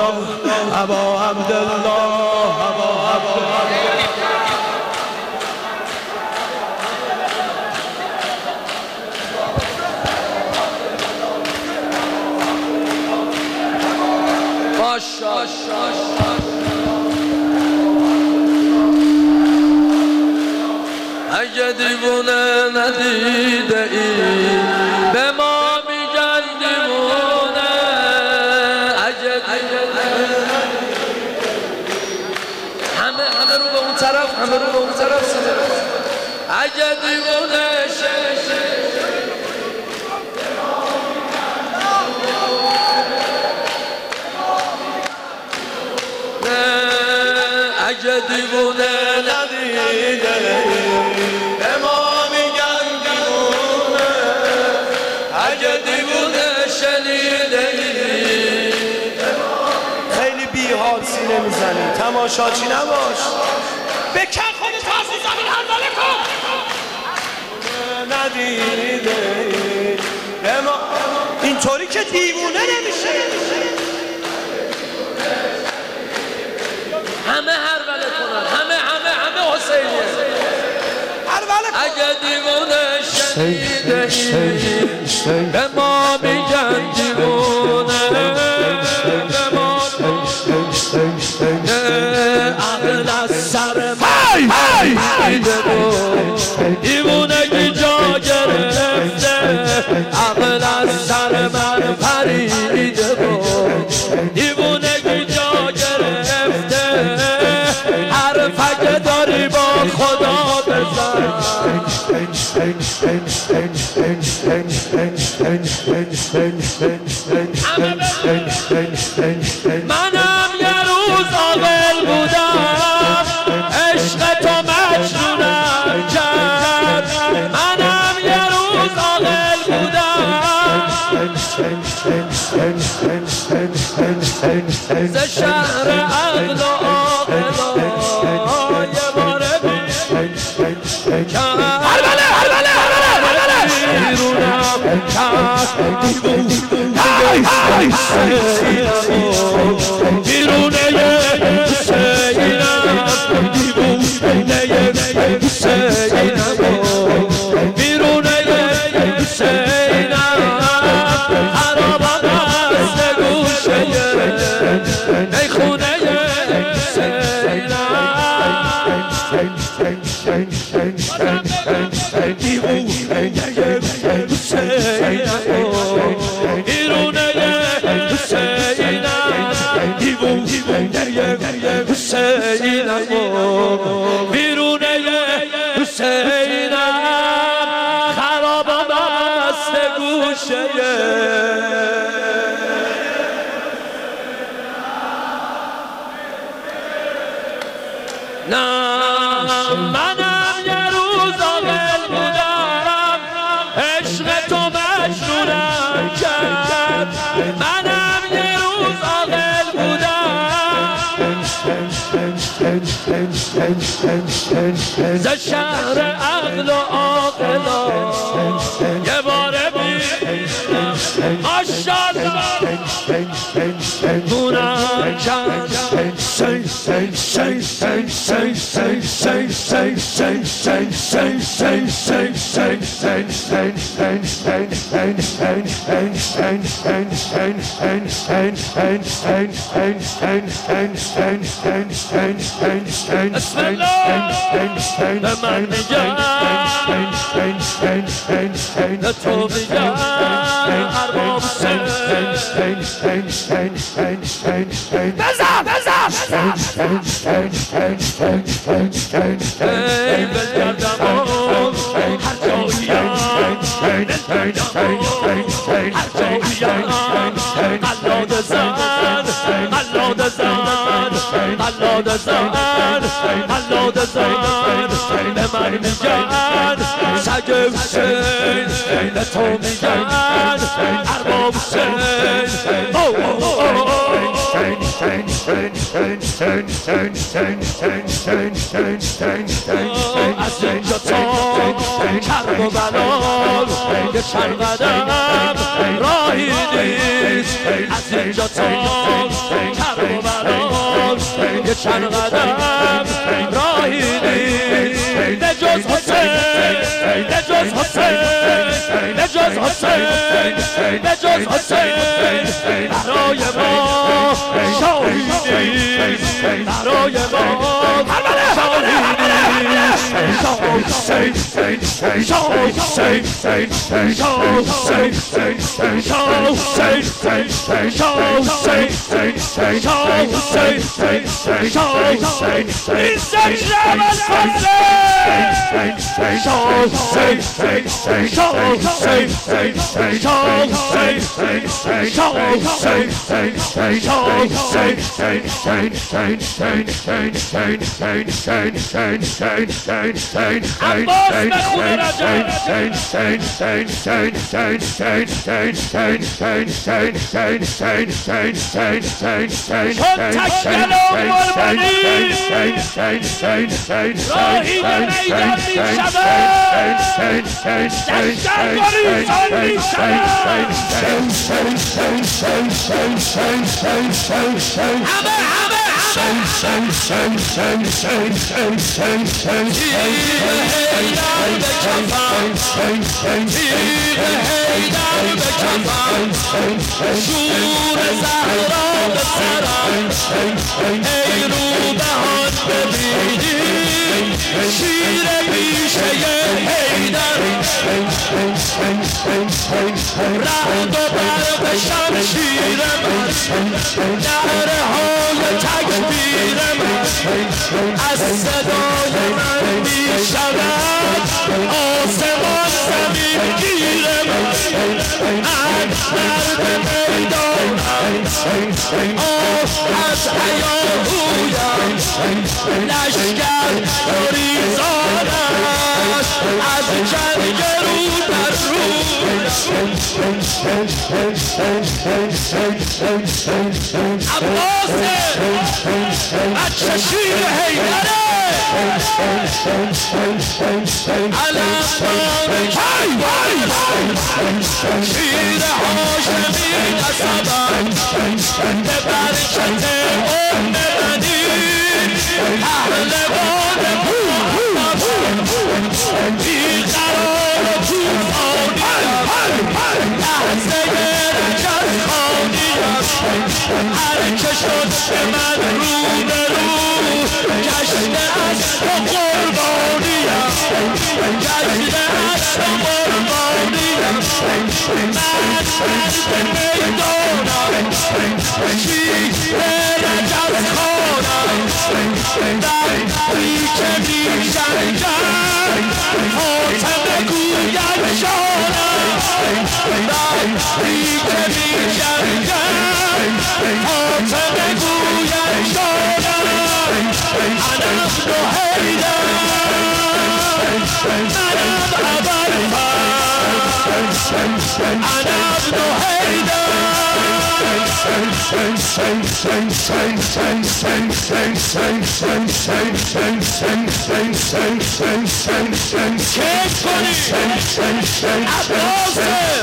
ابا عبدالله اگه دیوونه ندیده ای به ما میگن دیوونه اگه همه رو به اون طرف اگه دیوونه اگه دیوونه ندیده به ما میگن دیوونه اگه دیوونه شنیده خیلی بیحال سینه میزنی تماشاچی نباش بکن خودت از زمین حواله کن ندیده به ما اینطوری که دیوونه نمیشه همه هربله کنن همه حسینیه اگه دیوونه شنیده به ما میگن دیوونه به ما عقل از سر من دیوونگی جا گرفته عقل از سر من پریده بود دیوونگی جا گرفته حرفک داری با خدا بزن منم یه روز عاقل بودم عشق تو مجنونم کرد منم یه روز عاقل بودم ز شهر عقل و عاقلا یه باره بیرونم کرد بیرونه حسینم دیوونه حسینم بیرونه حسینم خرابم از گوشه میخونه حسینم دیوونه حسینم بیرونه حسینم دیوونه حسینم بیرونه حسینم خرابم است گوشه نه منم یه روز عاقل بودم عشق تو مجنونم کرد منم یه روز عاقل بودم ز شهر عقل و عاقلا یه باره بیرونم ماشاءالله دونم کرد بسم الله به من میگن به تو میگن ارباب ای بگردم هر جاییم قلاد زن به من میگن سگ حسین به تو میگن ارباب حسین از اینجا تا کرب و بلال یه چند قدم راهی نیست از اینجا تا کرب و بلال یه چند قدم راهی نیست نجاز حسین نجاز حسین نجاز حسین نجاز حسین برای ما شاهینی برای ما شور زهرا به سرم ای رو بهان ببینی شیر بیشه حیدر رعد و برق شمشیر من نعره های تکبیر من از صدای من می شود آسمان زمین گیر من مرد میدانم از هیاهویم لشکر گریزانش از جنگ رو در رو عباس بچه شیر حیدره علمان شیر هاشمی نسبم به برکت ام منی پهلوان بیقرار توفانیم لحظه رجز خانیم هر که شد به من رو به رو گشته از تو قربانیم گشته از تو قربانیم من میدانم شیر رجز خانم وقتی که می جنگم حاتم گوید جانم وقتی که می جنگم حاتم گوید جانم انا ابن حیدر منم ابوالفضل انا ابن حیدر کیف کنی عباس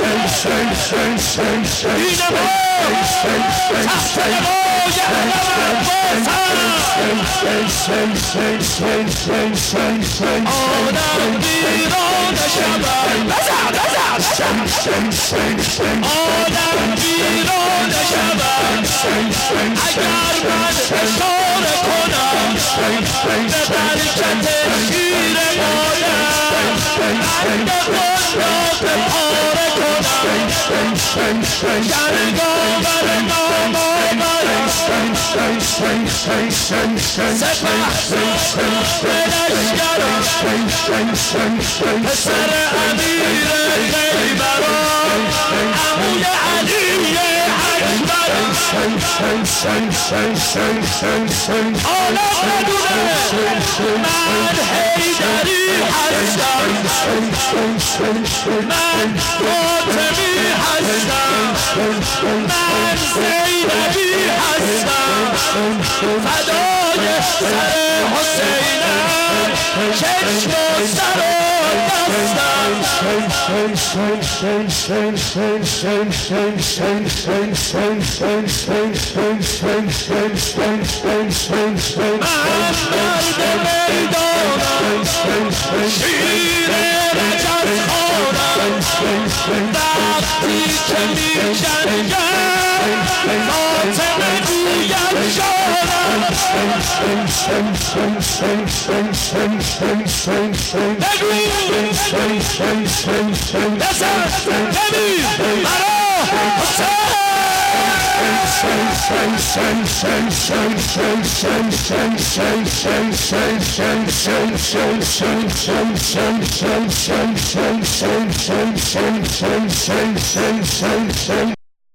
این ما تحت لوای آدم بیران شبم آدم بیران شبم اگر من اشاره کنم به برکت شیر مادر بند خود را به پاره کنم جنگاور نامآورم سپهدار لشکرم پسر امیر خیبران عموی علی اکبرم حالا بدونه من حیدری هستم من فاطمی هستم من زینبی هستم فدای سر حسینم چشم و سر و دستم من مرد میدانم شیر رجب خانم وقتی که می جنگم فاطمه گویم شانم بگو بزن نمی مرا حسین